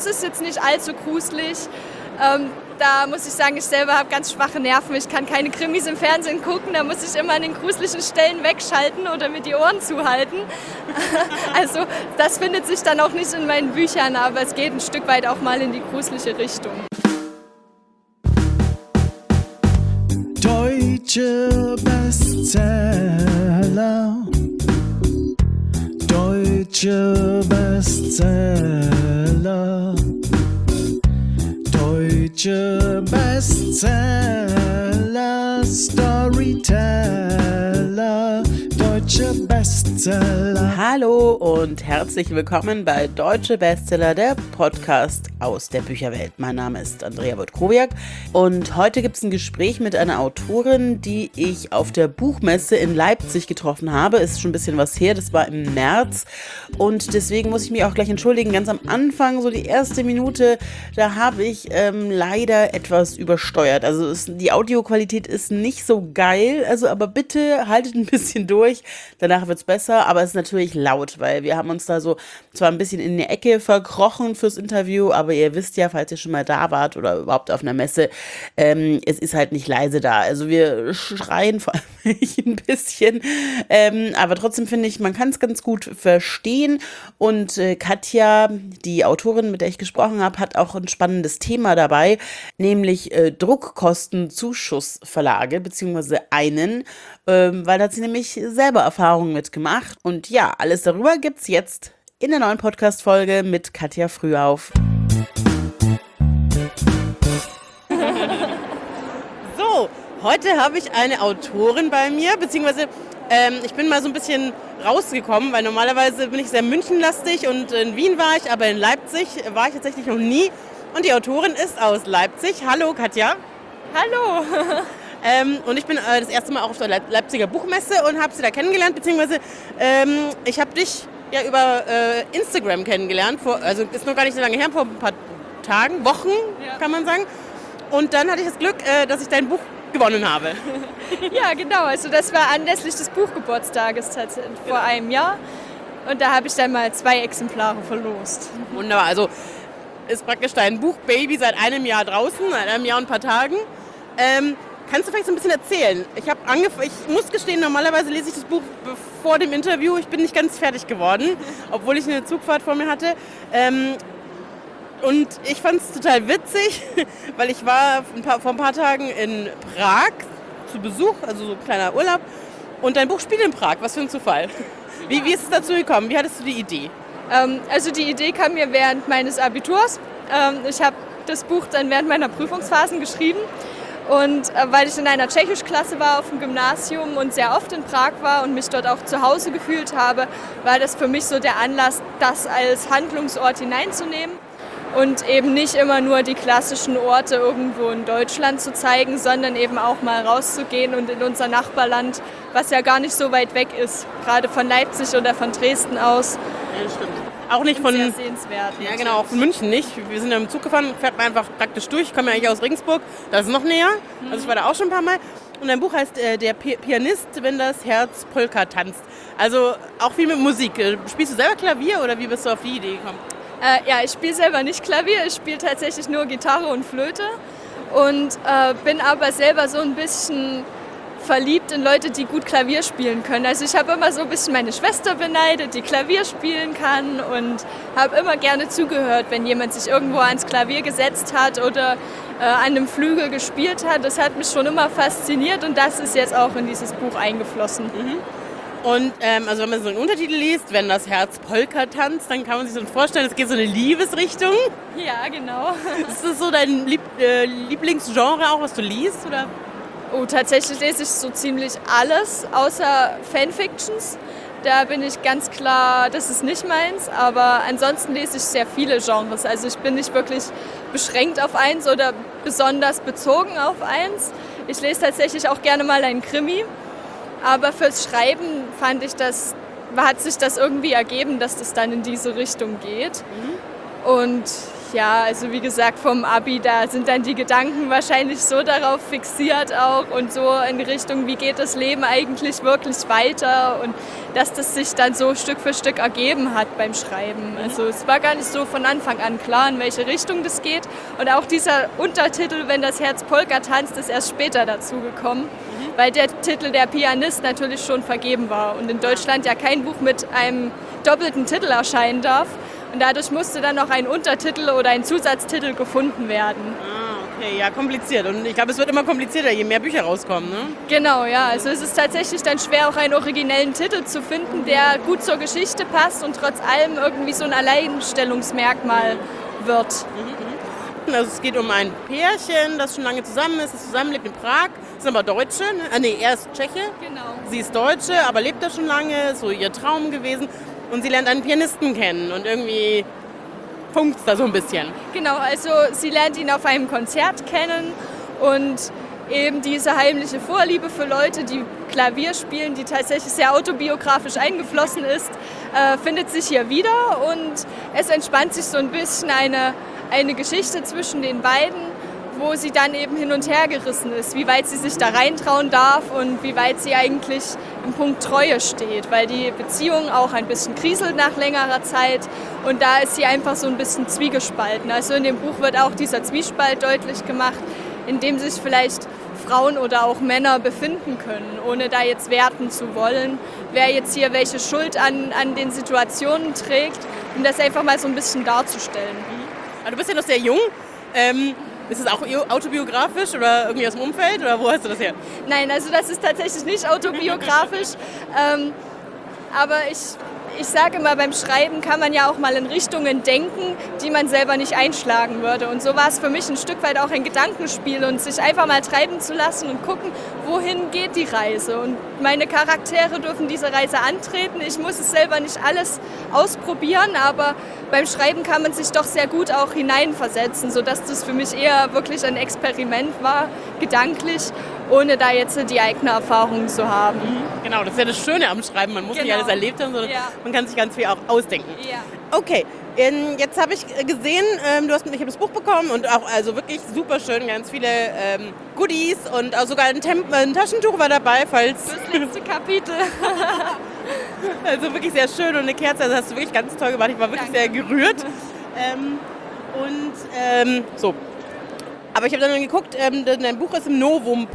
das ist jetzt nicht allzu gruselig. Da muss ich sagen, ich selber habe ganz schwache Nerven. Ich kann keine Krimis im Fernsehen gucken. Da muss ich immer an den gruseligen Stellen wegschalten oder mir die Ohren zuhalten. Also das findet sich dann auch nicht in meinen Büchern, aber es geht ein Stück weit auch mal in die gruselige Richtung. Deutsche Bestseller. Deutsche Bestseller. Deutsche Bestseller. Storyteller. Deutsche Bestseller. Hallo und herzlich willkommen bei Deutsche Bestseller, der Podcast aus der Bücherwelt. Mein Name ist Andrea Wojtkowiak und heute gibt es ein Gespräch mit einer Autorin, die ich auf der Buchmesse in Leipzig getroffen habe. Ist schon ein bisschen was her, das war im März und deswegen muss ich mich auch gleich entschuldigen. Ganz am Anfang, so die erste Minute, da habe ich leider etwas übersteuert. Also die Audioqualität ist nicht so geil, aber bitte haltet ein bisschen durch. Danach wird es besser, aber es ist natürlich laut, weil wir haben uns da so zwar ein bisschen in eine Ecke verkrochen fürs Interview, aber ihr wisst ja, falls ihr schon mal da wart oder überhaupt auf einer Messe, es ist halt nicht leise da. Also wir schreien vor allem ein bisschen, aber trotzdem finde ich, man kann es ganz gut verstehen und Katja, die Autorin, mit der ich gesprochen habe, hat auch ein spannendes Thema dabei, nämlich Druckkostenzuschussverlage, beziehungsweise einen, weil da hat sie nämlich selber Erfahrungen mitgemacht. Und ja, alles darüber gibt's jetzt in der neuen Podcast-Folge mit Katja Frühauf. So, heute habe ich eine Autorin bei mir, beziehungsweise ich bin mal so ein bisschen rausgekommen, weil normalerweise bin ich sehr münchenlastig und in Wien war ich, aber in Leipzig war ich tatsächlich noch nie. Und die Autorin ist aus Leipzig. Hallo Katja. Hallo! Und ich bin das erste Mal auch auf der Leipziger Buchmesse und habe sie da kennengelernt, beziehungsweise ich habe dich ja über Instagram kennengelernt, also ist noch gar nicht so lange her, vor ein paar Tagen, Wochen, kann man sagen. Und dann hatte ich das Glück, dass ich dein Buch gewonnen habe. Ja, genau, also das war anlässlich des Buchgeburtstages vor einem Jahr und da habe ich dann mal 2 Exemplare verlost. Wunderbar, also ist praktisch dein Buch Baby seit einem Jahr draußen, seit einem Jahr und ein paar Tagen. Kannst du vielleicht so ein bisschen erzählen? Ich muss gestehen, normalerweise lese ich das Buch vor dem Interview. Ich bin nicht ganz fertig geworden, obwohl ich eine Zugfahrt vor mir hatte. Und ich fand es total witzig, weil ich war vor ein paar Tagen in Prag zu Besuch, also so ein kleiner Urlaub. Und dein Buch spielt in Prag. Was für ein Zufall. Wie ist es dazu gekommen? Wie hattest du die Idee? Also die Idee kam mir während meines Abiturs. Ich habe das Buch dann während meiner Prüfungsphasen geschrieben. Und weil ich in einer Tschechischklasse war auf dem Gymnasium und sehr oft in Prag war und mich dort auch zu Hause gefühlt habe, war das für mich so der Anlass, das als Handlungsort hineinzunehmen und eben nicht immer nur die klassischen Orte irgendwo in Deutschland zu zeigen, sondern eben auch mal rauszugehen und in unser Nachbarland, was ja gar nicht so weit weg ist, gerade von Leipzig oder von Dresden aus. Ja, das stimmt. Auch nicht von, sehr sehenswert. Ja, genau, auch von München nicht. Wir sind ja im Zug gefahren, fährt man einfach praktisch durch. Ich komme ja eigentlich aus Regensburg, das ist noch näher. Also ich war da auch schon ein paar Mal. Und dein Buch heißt Der Pianist, wenn das Herz Polka tanzt. Also auch viel mit Musik. Spielst du selber Klavier oder wie bist du auf die Idee gekommen? Ja, ich spiele selber nicht Klavier, ich spiele tatsächlich nur Gitarre und Flöte. Und bin aber selber so ein bisschen verliebt in Leute, die gut Klavier spielen können. Also ich habe immer so ein bisschen meine Schwester beneidet, die Klavier spielen kann und habe immer gerne zugehört, wenn jemand sich irgendwo ans Klavier gesetzt hat oder an einem Flügel gespielt hat. Das hat mich schon immer fasziniert und das ist jetzt auch in dieses Buch eingeflossen. Mhm. Und also wenn man so einen Untertitel liest, wenn das Herz Polka tanzt, dann kann man sich so vorstellen, es geht so eine Liebesrichtung. Ja, genau. Ist das so dein Lieblingsgenre auch, was du liest, oder? Oh, tatsächlich lese ich so ziemlich alles, außer Fanfictions. Da bin ich ganz klar, das ist nicht meins, aber ansonsten lese ich sehr viele Genres. Also ich bin nicht wirklich beschränkt auf eins oder besonders bezogen auf eins. Ich lese tatsächlich auch gerne mal einen Krimi, aber fürs Schreiben hat sich das irgendwie ergeben, dass das dann in diese Richtung geht. Und Ja, also wie gesagt, vom Abi, da sind dann die Gedanken wahrscheinlich so darauf fixiert auch und so in Richtung, wie geht das Leben eigentlich wirklich weiter und dass das sich dann so Stück für Stück ergeben hat beim Schreiben. Also es war gar nicht so von Anfang an klar, in welche Richtung das geht. Und auch dieser Untertitel, wenn das Herz Polka tanzt, ist erst später dazu gekommen, weil der Titel Der Pianist natürlich schon vergeben war und in Deutschland ja kein Buch mit einem doppelten Titel erscheinen darf. Und dadurch musste dann noch ein Untertitel oder ein Zusatztitel gefunden werden. Ah, okay, ja, kompliziert. Und ich glaube, es wird immer komplizierter, je mehr Bücher rauskommen, ne? Genau, ja. Also es ist tatsächlich dann schwer, auch einen originellen Titel zu finden, der gut zur Geschichte passt und trotz allem irgendwie so ein Alleinstellungsmerkmal wird. Also es geht um ein Pärchen, das schon lange zusammen ist, das zusammenlebt in Prag. Das sind aber Deutsche, ne? Er ist Tscheche. Genau. Sie ist Deutsche, aber lebt da schon lange, so ihr Traum gewesen. Und sie lernt einen Pianisten kennen und irgendwie funkt's da so ein bisschen. Genau, also sie lernt ihn auf einem Konzert kennen und eben diese heimliche Vorliebe für Leute, die Klavier spielen, die tatsächlich sehr autobiografisch eingeflossen ist, findet sich hier wieder und es entspannt sich so ein bisschen eine Geschichte zwischen den beiden, wo sie dann eben hin und her gerissen ist, wie weit sie sich da reintrauen darf und wie weit sie eigentlich im Punkt Treue steht, weil die Beziehung auch ein bisschen kriselt nach längerer Zeit und da ist sie einfach so ein bisschen zwiegespalten. Also in dem Buch wird auch dieser Zwiespalt deutlich gemacht, in dem sich vielleicht Frauen oder auch Männer befinden können, ohne da jetzt werten zu wollen, wer jetzt hier welche Schuld an den Situationen trägt, um das einfach mal so ein bisschen darzustellen. Aber du bist ja noch sehr jung. Ist es auch autobiografisch oder irgendwie aus dem Umfeld oder wo hast du das her? Nein, also das ist tatsächlich nicht autobiografisch, aber ich sage immer, beim Schreiben kann man ja auch mal in Richtungen denken, die man selber nicht einschlagen würde. Und so war es für mich ein Stück weit auch ein Gedankenspiel und sich einfach mal treiben zu lassen und gucken, wohin geht die Reise. Und meine Charaktere dürfen diese Reise antreten. Ich muss es selber nicht alles ausprobieren, aber beim Schreiben kann man sich doch sehr gut auch hineinversetzen, sodass das für mich eher wirklich ein Experiment war, gedanklich, ohne da jetzt die eigene Erfahrung zu haben. Genau, das ist ja das Schöne am Schreiben. Man muss nicht alles erlebt haben, sondern man kann sich ganz viel auch ausdenken. Ja. Okay, jetzt habe ich gesehen, ich habe das Buch bekommen und auch also wirklich super schön, ganz viele Goodies und auch sogar ein Taschentuch war dabei, falls... Das letzte Kapitel. Also wirklich sehr schön und eine Kerze, also hast du wirklich ganz toll gemacht. Ich war wirklich sehr gerührt. So. Aber ich habe dann geguckt, dein Buch ist im Novum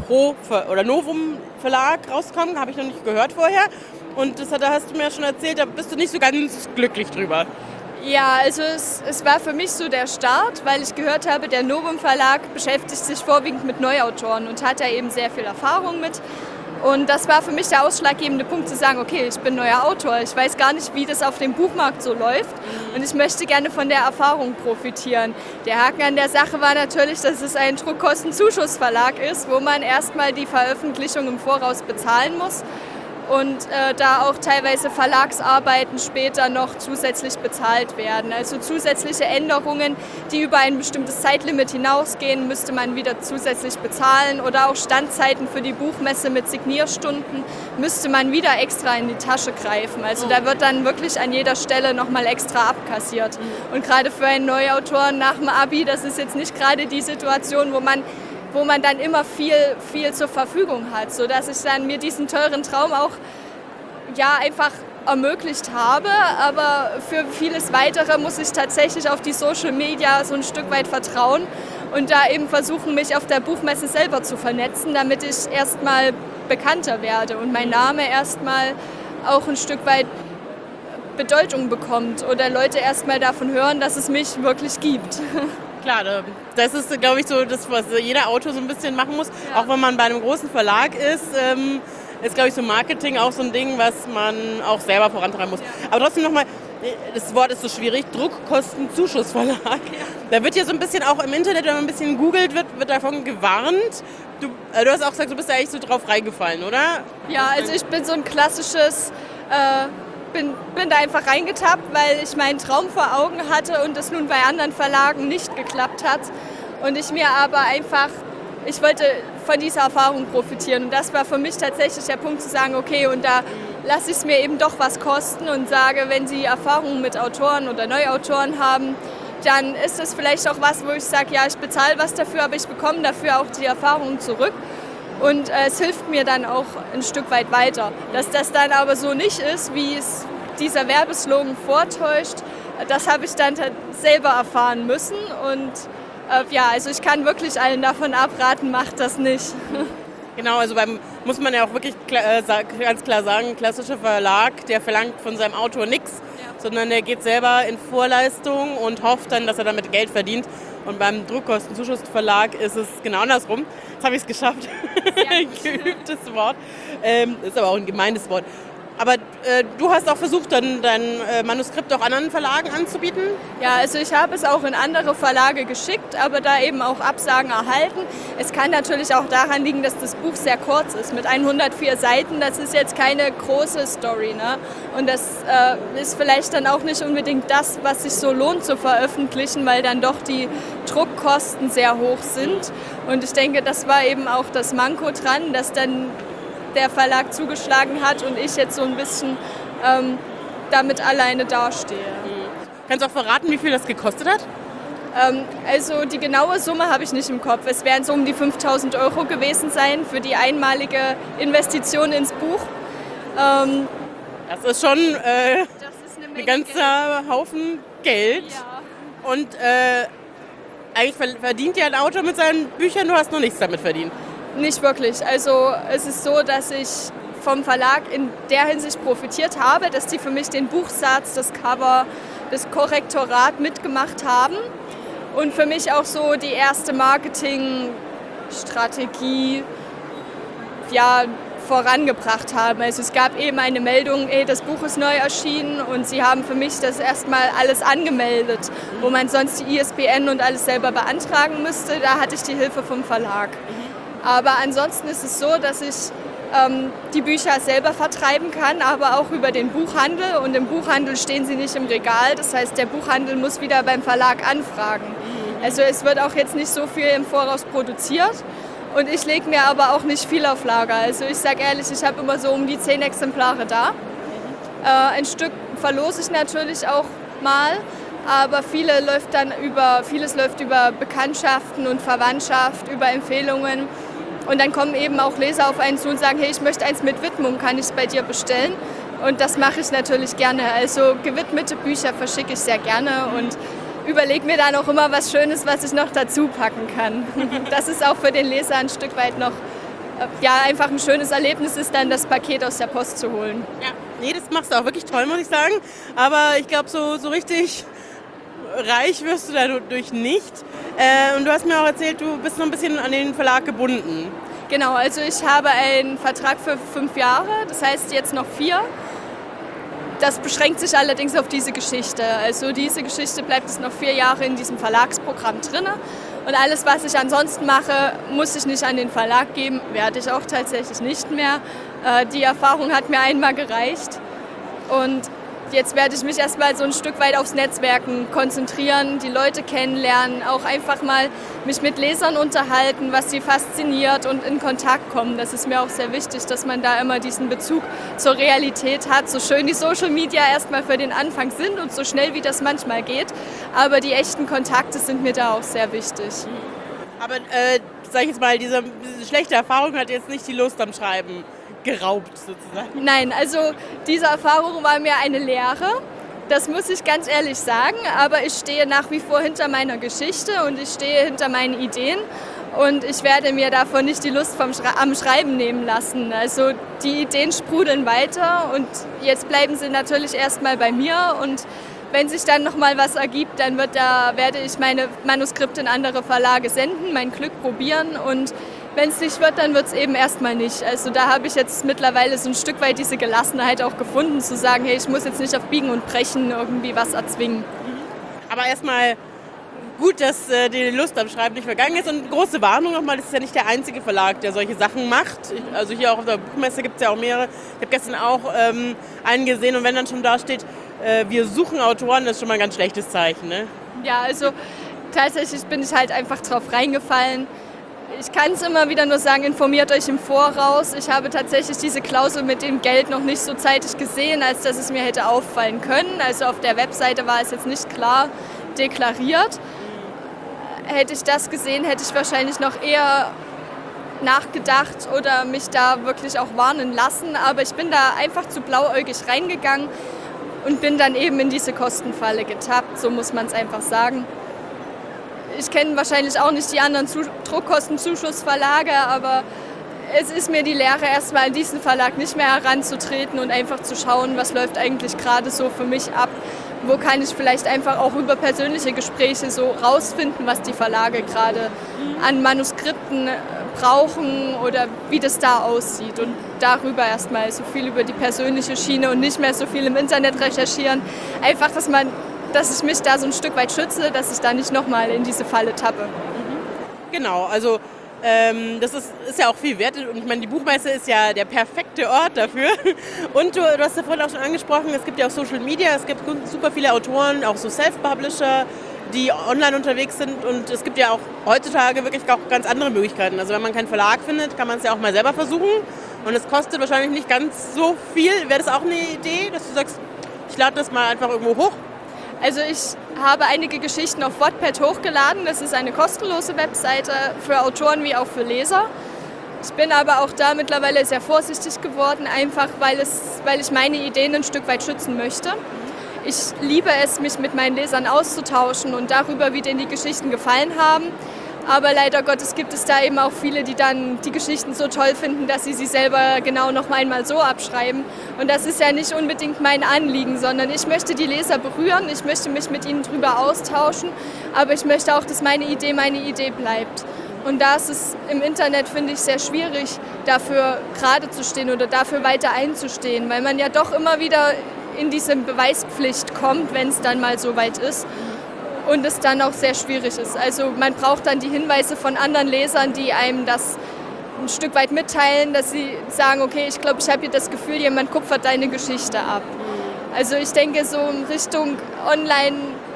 Verlag rausgekommen, habe ich noch nicht gehört vorher. Und da hast du mir ja schon erzählt, da bist du nicht so ganz glücklich drüber. Ja, also es war für mich so der Start, weil ich gehört habe, der Novum Verlag beschäftigt sich vorwiegend mit Neuautoren und hat da eben sehr viel Erfahrung mit. Und das war für mich der ausschlaggebende Punkt zu sagen, okay, ich bin neuer Autor, ich weiß gar nicht, wie das auf dem Buchmarkt so läuft und ich möchte gerne von der Erfahrung profitieren. Der Haken an der Sache war natürlich, dass es ein Druckkostenzuschussverlag ist, wo man erstmal die Veröffentlichung im Voraus bezahlen muss. Und da auch teilweise Verlagsarbeiten später noch zusätzlich bezahlt werden. Also zusätzliche Änderungen, die über ein bestimmtes Zeitlimit hinausgehen, müsste man wieder zusätzlich bezahlen. Oder auch Standzeiten für die Buchmesse mit Signierstunden müsste man wieder extra in die Tasche greifen. Also da wird dann wirklich an jeder Stelle nochmal extra abkassiert. Und gerade für einen Neuautor nach dem Abi, das ist jetzt nicht gerade die Situation, wo man dann immer viel zur Verfügung hat, sodass ich dann mir diesen teuren Traum auch einfach ermöglicht habe. Aber für vieles Weitere muss ich tatsächlich auf die Social Media so ein Stück weit vertrauen und da eben versuchen, mich auf der Buchmesse selber zu vernetzen, damit ich erstmal bekannter werde und mein Name erstmal auch ein Stück weit Bedeutung bekommt oder Leute erstmal davon hören, dass es mich wirklich gibt. Klar, das ist, glaube ich, so das, was jeder Autor so ein bisschen machen muss. Ja. Auch wenn man bei einem großen Verlag ist, ist, glaube ich, so Marketing auch so ein Ding, was man auch selber vorantreiben muss. Ja. Aber trotzdem nochmal, das Wort ist so schwierig, Druckkostenzuschussverlag. Ja. Da wird ja so ein bisschen auch im Internet, wenn man ein bisschen googelt, wird davon gewarnt. Du hast auch gesagt, du bist da eigentlich so drauf reingefallen, oder? Ja, also ich bin so ein klassisches... bin da einfach reingetappt, weil ich meinen Traum vor Augen hatte und es nun bei anderen Verlagen nicht geklappt hat. Und ich wollte von dieser Erfahrung profitieren. Und das war für mich tatsächlich der Punkt zu sagen, okay, und da lasse ich es mir eben doch was kosten und sage, wenn Sie Erfahrungen mit Autoren oder Neuautoren haben, dann ist es vielleicht auch was, wo ich sage, ja, ich bezahle was dafür, aber ich bekomme dafür auch die Erfahrung zurück. Und es hilft mir dann auch ein Stück weit weiter. Dass das dann aber so nicht ist, wie es dieser Werbeslogan vortäuscht, das habe ich dann selber erfahren müssen. Und also ich kann wirklich allen davon abraten, macht das nicht. Genau, also muss man ja auch wirklich ganz klar sagen, klassischer Verlag, der verlangt von seinem Autor nichts, sondern der geht selber in Vorleistung und hofft dann, dass er damit Geld verdient. Und beim Druckkostenzuschussverlag ist es genau andersrum. Jetzt habe ich es geschafft. Ein geübtes Wort. Ist aber auch ein gemeines Wort. Aber du hast auch versucht, dann dein Manuskript auch anderen Verlagen anzubieten? Ja, also ich habe es auch in andere Verlage geschickt, aber da eben auch Absagen erhalten. Es kann natürlich auch daran liegen, dass das Buch sehr kurz ist. Mit 104 Seiten, das ist jetzt keine große Story. Ne? Und das ist vielleicht dann auch nicht unbedingt das, was sich so lohnt zu veröffentlichen, weil dann doch die Druckkosten sehr hoch sind. Und ich denke, das war eben auch das Manko dran, dass dann der Verlag zugeschlagen hat und ich jetzt so ein bisschen damit alleine dastehe. Kannst du auch verraten, wie viel das gekostet hat? Also die genaue Summe habe ich nicht im Kopf. Es werden so um die 5.000 € gewesen sein für die einmalige Investition ins Buch. Das ist schon ein ganzer Haufen Geld. Ja. Und eigentlich verdient ja ein Autor mit seinen Büchern, du hast noch nichts damit verdient. Nicht wirklich. Also es ist so, dass ich vom Verlag in der Hinsicht profitiert habe, dass die für mich den Buchsatz, das Cover, das Korrektorat mitgemacht haben und für mich auch so die erste Marketingstrategie vorangebracht haben. Also es gab eben eine Meldung, das Buch ist neu erschienen und sie haben für mich das erstmal alles angemeldet, wo man sonst die ISBN und alles selber beantragen müsste. Da hatte ich die Hilfe vom Verlag. Aber ansonsten ist es so, dass ich die Bücher selber vertreiben kann, aber auch über den Buchhandel. Und im Buchhandel stehen sie nicht im Regal. Das heißt, der Buchhandel muss wieder beim Verlag anfragen. Also es wird auch jetzt nicht so viel im Voraus produziert. Und ich lege mir aber auch nicht viel auf Lager. Also ich sage ehrlich, ich habe immer so um die 10 Exemplare da. Ein Stück verlose ich natürlich auch mal. Aber vieles läuft über Bekanntschaften und Verwandtschaft, über Empfehlungen. Und dann kommen eben auch Leser auf einen zu und sagen, hey, ich möchte eins mit Widmung, kann ich es bei dir bestellen? Und das mache ich natürlich gerne. Also gewidmete Bücher verschicke ich sehr gerne und überlege mir dann auch immer was Schönes, was ich noch dazu packen kann. Das ist auch für den Leser ein Stück weit noch einfach ein schönes Erlebnis ist, dann das Paket aus der Post zu holen. Ja, nee, das machst du auch wirklich toll, muss ich sagen. Aber ich glaube, so richtig reich wirst du dadurch nicht. Und du hast mir auch erzählt, du bist noch ein bisschen an den Verlag gebunden. Genau, also ich habe einen Vertrag für 5 Jahre, das heißt jetzt noch 4. Das beschränkt sich allerdings auf diese Geschichte. Also diese Geschichte bleibt es noch 4 Jahre in diesem Verlagsprogramm drin. Und alles, was ich ansonsten mache, muss ich nicht an den Verlag geben, werde ich auch tatsächlich nicht mehr. Die Erfahrung hat mir einmal gereicht. Und jetzt werde ich mich erstmal so ein Stück weit aufs Netzwerken konzentrieren, die Leute kennenlernen, auch einfach mal mich mit Lesern unterhalten, was sie fasziniert und in Kontakt kommen. Das ist mir auch sehr wichtig, dass man da immer diesen Bezug zur Realität hat, so schön die Social Media erstmal für den Anfang sind und so schnell wie das manchmal geht. Aber die echten Kontakte sind mir da auch sehr wichtig. Aber sag ich jetzt mal, diese schlechte Erfahrung hat jetzt nicht die Lust am Schreiben geraubt sozusagen? Nein, also diese Erfahrung war mir eine Lehre, das muss ich ganz ehrlich sagen, aber ich stehe nach wie vor hinter meiner Geschichte und ich stehe hinter meinen Ideen und ich werde mir davon nicht die Lust am Schreiben nehmen lassen. Also die Ideen sprudeln weiter und jetzt bleiben sie natürlich erstmal bei mir und wenn sich dann nochmal was ergibt, dann werde ich meine Manuskripte in andere Verlage senden, mein Glück probieren und wenn es nicht wird, dann wird es eben erstmal nicht. Also da habe ich jetzt mittlerweile so ein Stück weit diese Gelassenheit auch gefunden, zu sagen, hey, ich muss jetzt nicht auf Biegen und Brechen irgendwie was erzwingen. Aber erstmal gut, dass die Lust am Schreiben nicht vergangen ist und große Warnung nochmal, das ist ja nicht der einzige Verlag, der solche Sachen macht. Also hier auch auf der Buchmesse gibt es ja auch mehrere. Ich habe gestern auch einen gesehen und wenn dann schon da steht, wir suchen Autoren, das ist schon mal ein ganz schlechtes Zeichen, ne? Ja, also tatsächlich bin ich halt einfach drauf reingefallen. Ich kann es immer wieder nur sagen, informiert euch im Voraus. Ich habe tatsächlich diese Klausel mit dem Geld noch nicht so zeitig gesehen, als dass es mir hätte auffallen können. Also auf der Webseite war es jetzt nicht klar deklariert. Hätte ich das gesehen, hätte ich wahrscheinlich noch eher nachgedacht oder mich da wirklich auch warnen lassen. Aber ich bin da einfach zu blauäugig reingegangen und bin dann eben in diese Kostenfalle getappt, so muss man es einfach sagen. Ich kenne wahrscheinlich auch nicht die anderen Druckkostenzuschussverlage, aber es ist mir die Lehre, erstmal in diesen Verlag nicht mehr heranzutreten und einfach zu schauen, was läuft eigentlich gerade so für mich ab. Wo kann ich vielleicht einfach auch über persönliche Gespräche so rausfinden, was die Verlage gerade an Manuskripten brauchen oder wie das da aussieht. Und darüber erstmal so viel über die persönliche Schiene und nicht mehr so viel im Internet recherchieren. Einfach, dass ich mich da so ein Stück weit schütze, dass ich da nicht nochmal in diese Falle tappe. Genau, also das ist ja auch viel wert und ich meine, die Buchmesse ist ja der perfekte Ort dafür. Und du hast ja vorhin auch schon angesprochen, es gibt ja auch Social Media, es gibt super viele Autoren, auch so Self-Publisher, die online unterwegs sind und es gibt ja auch heutzutage wirklich auch ganz andere Möglichkeiten. Also wenn man keinen Verlag findet, kann man es ja auch mal selber versuchen und es kostet wahrscheinlich nicht ganz so viel. Wäre das auch eine Idee, dass du sagst, ich lade das mal einfach irgendwo hoch? Also ich habe einige Geschichten auf Wattpad hochgeladen. Das ist eine kostenlose Webseite für Autoren wie auch für Leser. Ich bin aber auch da mittlerweile sehr vorsichtig geworden, einfach weil ich meine Ideen ein Stück weit schützen möchte. Ich liebe es, mich mit meinen Lesern auszutauschen und darüber, wie denen die Geschichten gefallen haben. Aber leider Gottes gibt es da eben auch viele, die dann die Geschichten so toll finden, dass sie selber genau noch einmal so abschreiben. Und das ist ja nicht unbedingt mein Anliegen, sondern ich möchte die Leser berühren, ich möchte mich mit ihnen drüber austauschen, aber ich möchte auch, dass meine Idee bleibt. Und da ist es im Internet, finde ich, sehr schwierig, dafür gerade zu stehen oder dafür weiter einzustehen, weil man ja doch immer wieder in diese Beweispflicht kommt, wenn es dann mal so weit ist. Und es dann auch sehr schwierig ist. Also man braucht dann die Hinweise von anderen Lesern, die einem das ein Stück weit mitteilen, dass sie sagen, okay, ich glaube, ich habe hier das Gefühl, jemand kupfert deine Geschichte ab. Also ich denke, so in Richtung Online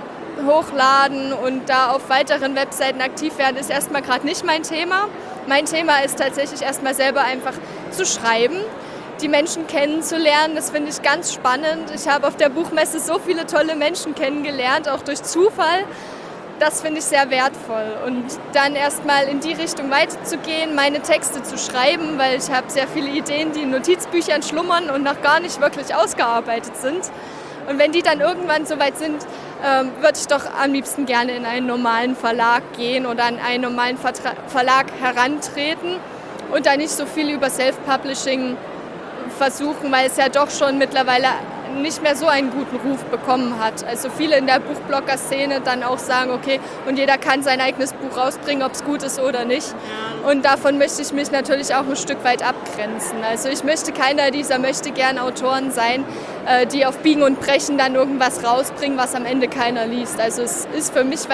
hochladen und da auf weiteren Webseiten aktiv werden, ist erstmal gerade nicht mein Thema. Mein Thema ist tatsächlich erstmal selber einfach zu schreiben, die Menschen kennenzulernen. Das finde ich ganz spannend. Ich habe auf der Buchmesse so viele tolle Menschen kennengelernt, auch durch Zufall. Das finde ich sehr wertvoll. Und dann erstmal in die Richtung weiterzugehen, meine Texte zu schreiben, weil ich habe sehr viele Ideen, die in Notizbüchern schlummern und noch gar nicht wirklich ausgearbeitet sind. Und wenn die dann irgendwann soweit sind, würde ich doch am liebsten gerne in einen normalen Verlag gehen oder an einen normalen Verlag herantreten und da nicht so viel über Self-Publishing versuchen, weil es ja doch schon mittlerweile nicht mehr so einen guten Ruf bekommen hat. Also viele in der Buchblogger-Szene dann auch sagen, okay, und jeder kann sein eigenes Buch rausbringen, ob es gut ist oder nicht. Und davon möchte ich mich natürlich auch ein Stück weit abgrenzen. Also ich möchte keiner dieser Möchtegern-Autoren sein, die auf Biegen und Brechen dann irgendwas rausbringen, was am Ende keiner liest. Also es ist für mich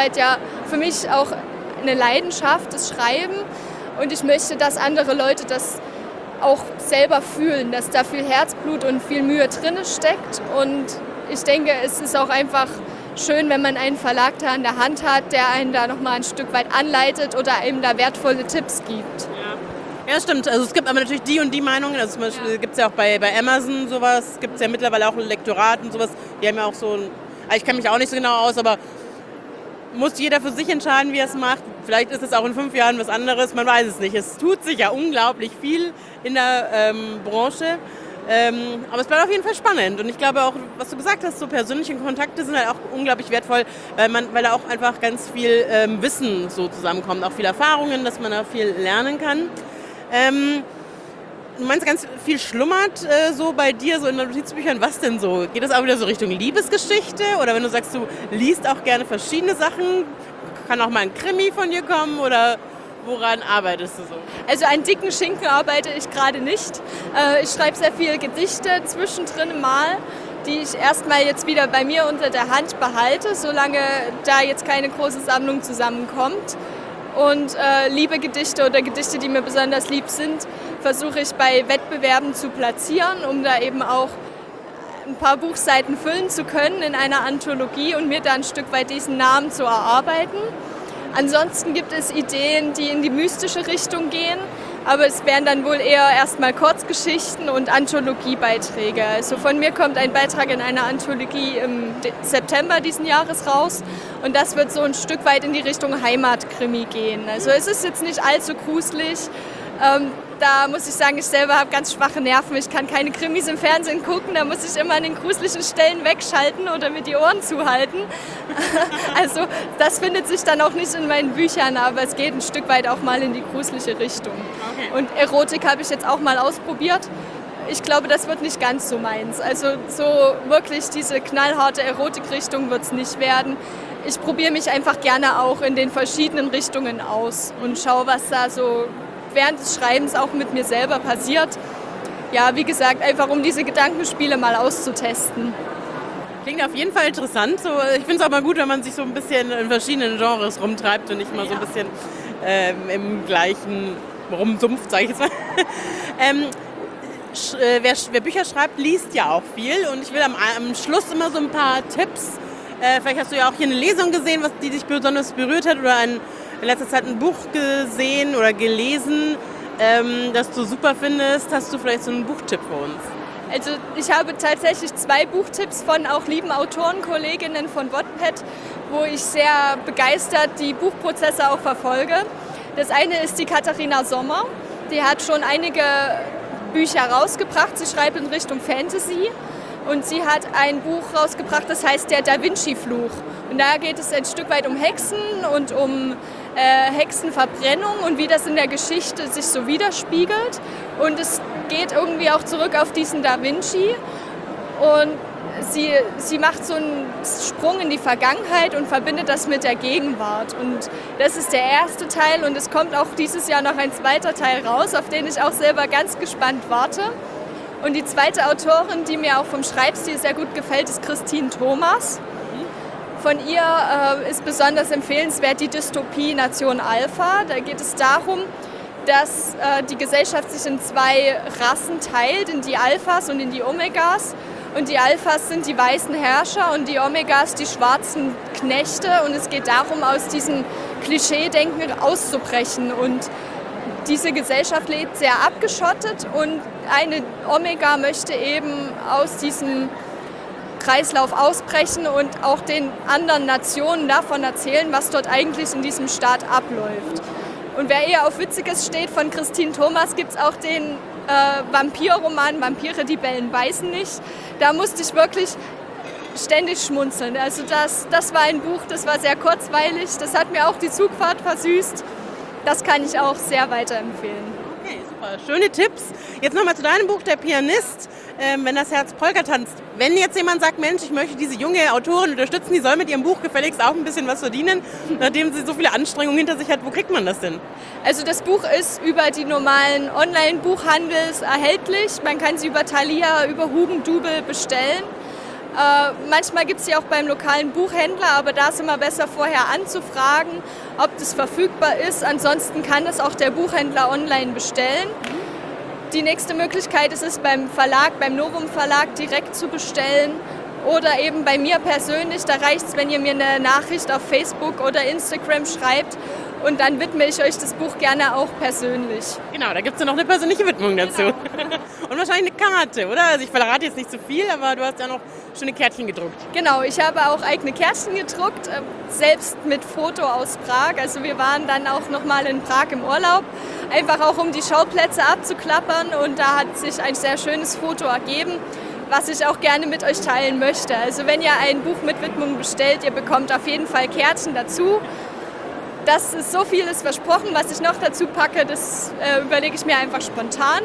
auch eine Leidenschaft, das Schreiben. Und ich möchte, dass andere Leute das auch selber fühlen, dass da viel Herzblut und viel Mühe drin steckt. Und ich denke, es ist auch einfach schön, wenn man einen Verlag da an der Hand hat, der einen da nochmal ein Stück weit anleitet oder einem da wertvolle Tipps gibt. Ja, stimmt. Also es gibt aber natürlich die und die Meinungen. Also zum Beispiel gibt es ja auch bei Amazon sowas, gibt es ja mittlerweile auch ein Lektorat und sowas. Die haben ja auch so ein, ich kenne mich auch nicht so genau aus, aber muss jeder für sich entscheiden, wie er es macht. Vielleicht ist es auch in 5 Jahren was anderes, man weiß es nicht. Es tut sich ja unglaublich viel in der Branche, aber es bleibt auf jeden Fall spannend. Und ich glaube auch, was du gesagt hast, so persönliche Kontakte sind halt auch unglaublich wertvoll, weil da auch einfach ganz viel Wissen so zusammenkommt, auch viel Erfahrungen, dass man da viel lernen kann. Du meinst, ganz viel schlummert so bei dir, so in den Notizbüchern. Was denn so? Geht das auch wieder so Richtung Liebesgeschichte? Oder wenn du sagst, du liest auch gerne verschiedene Sachen, kann auch mal ein Krimi von dir kommen? Oder woran arbeitest du so? Also an dicken Schinken arbeite ich gerade nicht. Ich schreibe sehr viele Gedichte zwischendrin mal, die ich erstmal jetzt wieder bei mir unter der Hand behalte, solange da jetzt keine große Sammlung zusammenkommt. Und Liebegedichte oder Gedichte, die mir besonders lieb sind, versuche ich bei Wettbewerben zu platzieren, um da eben auch ein paar Buchseiten füllen zu können in einer Anthologie und mir da ein Stück weit diesen Namen zu erarbeiten. Ansonsten gibt es Ideen, die in die mystische Richtung gehen. aber es wären dann wohl eher erstmal Kurzgeschichten und Anthologiebeiträge. Also von mir kommt ein Beitrag in einer Anthologie im September diesen Jahres raus und das wird so ein Stück weit in die Richtung Heimatkrimi gehen. Also es ist jetzt nicht allzu gruselig. Da muss ich sagen, ich selber habe ganz schwache Nerven. Ich kann keine Krimis im Fernsehen gucken, da muss ich immer an den gruseligen Stellen wegschalten oder mir die Ohren zuhalten. Also das findet sich dann auch nicht in meinen Büchern, aber es geht ein Stück weit auch mal in die gruselige Richtung. Okay. Und Erotik habe ich jetzt auch mal ausprobiert. Ich glaube, das wird nicht ganz so meins. Also so wirklich diese knallharte Erotikrichtung wird es nicht werden. Ich probiere mich einfach gerne auch in den verschiedenen Richtungen aus und schaue, was da so während des Schreibens auch mit mir selber passiert. Ja, wie gesagt, einfach um diese Gedankenspiele mal auszutesten. Klingt auf jeden Fall interessant. So, ich finde es auch mal gut, wenn man sich so ein bisschen in verschiedenen Genres rumtreibt und nicht immer so ein bisschen im gleichen rumsumpft, sage ich jetzt mal. Wer Bücher schreibt, liest ja auch viel und ich will am Schluss immer so ein paar Tipps. Vielleicht hast du ja auch hier eine Lesung gesehen, die dich besonders berührt hat oder in letzter Zeit ein Buch gesehen oder gelesen, das du super findest. Hast du vielleicht so einen Buchtipp für uns? Also ich habe tatsächlich 2 Buchtipps von auch lieben Autorenkolleginnen von Wattpad, wo ich sehr begeistert die Buchprozesse auch verfolge. Das eine ist die Katharina Sommer. Die hat schon einige Bücher rausgebracht. Sie schreibt in Richtung Fantasy. Und sie hat ein Buch rausgebracht, das heißt der Da Vinci-Fluch. Und da geht es ein Stück weit um Hexen und um Hexenverbrennung und wie das in der Geschichte sich so widerspiegelt. Und es geht irgendwie auch zurück auf diesen Da Vinci. Und sie macht so einen Sprung in die Vergangenheit und verbindet das mit der Gegenwart. Und das ist der erste Teil und es kommt auch dieses Jahr noch ein zweiter Teil raus, auf den ich auch selber ganz gespannt warte. Und die zweite Autorin, die mir auch vom Schreibstil sehr gut gefällt, ist Christine Thomas. Von ihr ist besonders empfehlenswert die Dystopie Nation Alpha. Da geht es darum, dass die Gesellschaft sich in 2 Rassen teilt, in die Alphas und in die Omegas. Und die Alphas sind die weißen Herrscher und die Omegas die schwarzen Knechte. Und es geht darum, aus diesem Klischee-Denken auszubrechen. Und diese Gesellschaft lebt sehr abgeschottet und eine Omega möchte eben aus diesem Kreislauf ausbrechen und auch den anderen Nationen davon erzählen, was dort eigentlich in diesem Staat abläuft. Und wer eher auf Witziges steht, von Christine Thomas gibt es auch den Vampirroman Vampire, die bellen, beißen nicht. Da musste ich wirklich ständig schmunzeln. Also das war ein Buch, das war sehr kurzweilig, das hat mir auch die Zugfahrt versüßt. Das kann ich auch sehr weiterempfehlen. Okay, super. Schöne Tipps. Jetzt nochmal zu deinem Buch, Der Pianist, wenn das Herz Polka tanzt. Wenn jetzt jemand sagt, Mensch, ich möchte diese junge Autorin unterstützen, die soll mit ihrem Buch gefälligst auch ein bisschen was verdienen, nachdem sie so viele Anstrengungen hinter sich hat, wo kriegt man das denn? Also das Buch ist über die normalen Online-Buchhandels erhältlich. Man kann sie über Thalia, über Hugendubel bestellen. Manchmal gibt es sie auch beim lokalen Buchhändler, aber da ist immer besser vorher anzufragen, ob das verfügbar ist. Ansonsten kann das auch der Buchhändler online bestellen. Die nächste Möglichkeit ist es beim Verlag, beim Novum Verlag direkt zu bestellen oder eben bei mir persönlich. Da reicht es, wenn ihr mir eine Nachricht auf Facebook oder Instagram schreibt und dann widme ich euch das Buch gerne auch persönlich. Genau, da gibt es ja noch eine persönliche Widmung dazu. Genau. Und wahrscheinlich eine Karte, oder? Also ich verrate jetzt nicht zu viel, aber du hast ja noch schöne Kärtchen gedruckt. Genau, ich habe auch eigene Kärtchen gedruckt, selbst mit Foto aus Prag. Also wir waren dann auch nochmal in Prag im Urlaub, einfach auch um die Schauplätze abzuklappern und da hat sich ein sehr schönes Foto ergeben, was ich auch gerne mit euch teilen möchte. Also wenn ihr ein Buch mit Widmung bestellt, ihr bekommt auf jeden Fall Kärtchen dazu. Das ist so vieles versprochen, was ich noch dazu packe, das überlege ich mir einfach spontan.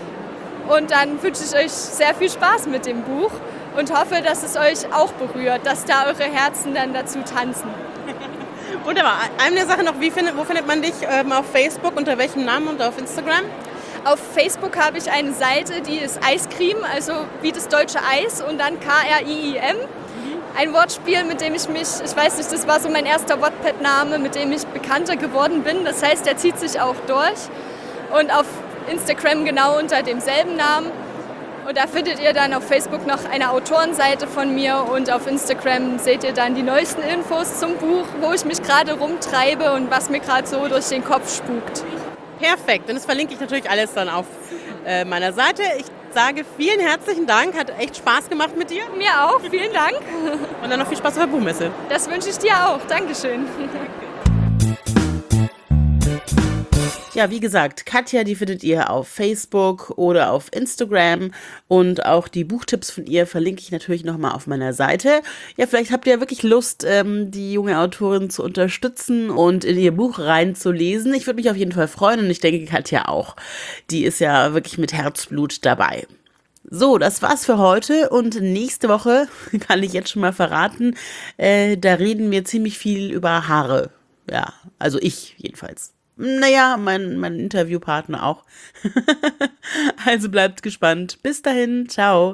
Und dann wünsche ich euch sehr viel Spaß mit dem Buch und hoffe, dass es euch auch berührt, dass da eure Herzen dann dazu tanzen. Wunderbar. Eine Sache noch, wo findet man dich auf Facebook, unter welchem Namen und auf Instagram? Auf Facebook habe ich eine Seite, die ist Eiscreme, also wie das deutsche Eis und dann KRIIM. Ein Wortspiel, mit dem ich weiß nicht, das war so mein erster Wattpad-Name, mit dem ich bekannter geworden bin. Das heißt, der zieht sich auch durch. Und auf Instagram genau unter demselben Namen. Und da findet ihr dann auf Facebook noch eine Autorenseite von mir und auf Instagram seht ihr dann die neuesten Infos zum Buch, wo ich mich gerade rumtreibe und was mir gerade so durch den Kopf spukt. Perfekt. Und das verlinke ich natürlich alles dann auf meiner Seite. Ich sage vielen herzlichen Dank. Hat echt Spaß gemacht mit dir. Mir auch, vielen Dank. Und dann noch viel Spaß auf der Buchmesse. Das wünsche ich dir auch. Dankeschön. Ja, wie gesagt, Katja, die findet ihr auf Facebook oder auf Instagram und auch die Buchtipps von ihr verlinke ich natürlich nochmal auf meiner Seite. Ja, vielleicht habt ihr ja wirklich Lust, die junge Autorin zu unterstützen und in ihr Buch reinzulesen. Ich würde mich auf jeden Fall freuen und ich denke, Katja auch. Die ist ja wirklich mit Herzblut dabei. So, das war's für heute und nächste Woche, kann ich jetzt schon mal verraten, da reden wir ziemlich viel über Haare. Ja, also ich jedenfalls. Naja, mein Interviewpartner auch. Also bleibt gespannt. Bis dahin, ciao.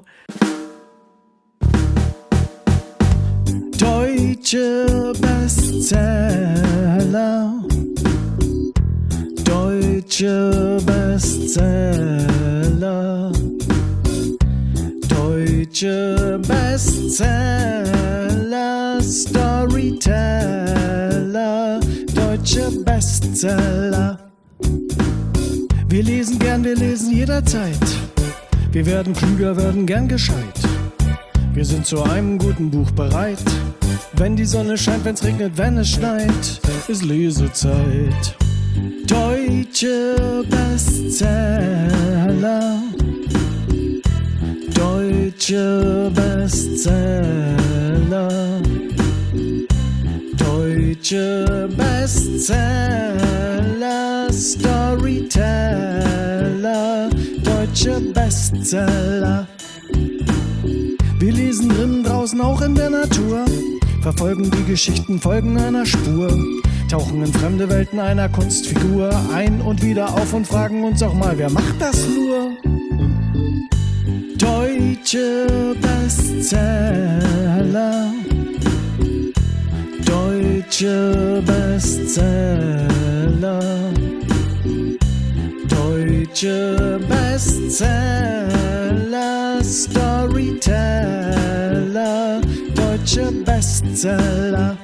Deutsche Bestseller. Deutsche Bestseller. Deutsche Bestseller. Storyteller. Deutsche Bestseller. Wir lesen gern, wir lesen jederzeit. Wir werden klüger, werden gern gescheit. Wir sind zu einem guten Buch bereit. Wenn die Sonne scheint, wenn's regnet, wenn es schneit, ist Lesezeit. Deutsche Bestseller. Deutsche Bestseller. Deutsche Bestseller, Storyteller, deutsche Bestseller. Wir lesen drinnen, draußen, auch in der Natur, verfolgen die Geschichten, folgen einer Spur, tauchen in fremde Welten einer Kunstfigur ein und wieder auf und fragen uns auch mal, wer macht das nur? Deutsche Bestseller. Deutsche Bestseller. Deutsche Bestseller. Storyteller. Deutsche Bestseller.